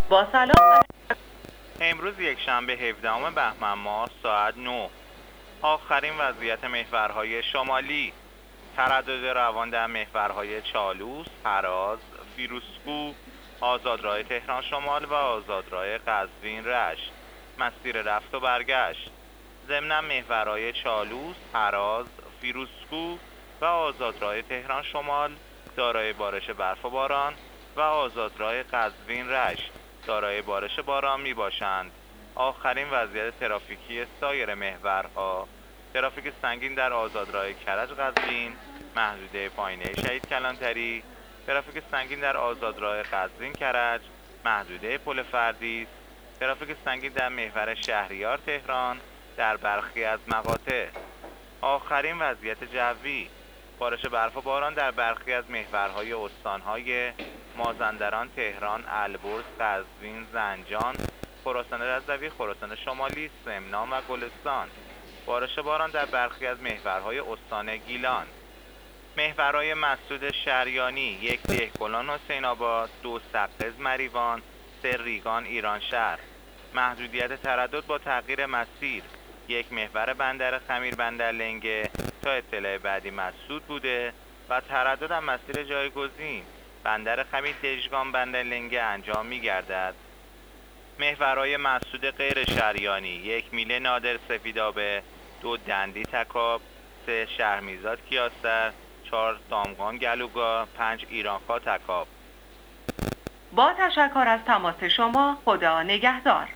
با سلام. امروز یکشنبه 17 بهمن ماه ساعت 9. آخرین وضعیت محورهای شمالی: تردد روان در محورهای چالوس، هراز، فیروزکوه، آزادراه تهران شمال و آزادراه قزوین رشت. مسیر رفت و برگشت: ضمن محورهای چالوس، هراز، فیروزکوه و آزادراه تهران شمال دارای بارش برف و باران و آزادراه قزوین رشت دارای بارش باران می باشند. آخرین وضعیت ترافیکی سایر محورها: ترافیک سنگین در آزادراه کرج قزوین، محدوده پایینه شهید کلانتری، ترافیک سنگین در آزادراه قزوین کرج، محدوده پل فردیس، ترافیک سنگین در محور شهریار تهران در برخی از مقاطع. آخرین وضعیت جوی: بارش برف و باران در برخی از محورهای استانهای مازندران، تهران، البرز، قزوین، زنجان، خراسان رضوی، خراسان شمالی، سمنان و گلستان. بارش باران در برخی از محورهای استان گیلان. محورهای مسدود شریانی: 1 دهقلان حسین آباد، 2 سقز مریوان، 3 ریگان ایرانشهر. محدودیت تردد با تغییر مسیر: 1 محور بندر خمیر بندر لنگه تا اطلاع بعدی مسدود بوده و تردد از مسیر جایگزین بندر خمیر دژگان بندر لنگه انجام می گردد. محورهای مسدود غیر شریانی: 1 میله نادر سفیدآبه، 2 دندی تکاب، 3 شهرمیزاد کیاسر، 4 دامغان گلوگاه، 5 ایرانخا تکاب. با تشکر از تماس شما. خدا نگهدار.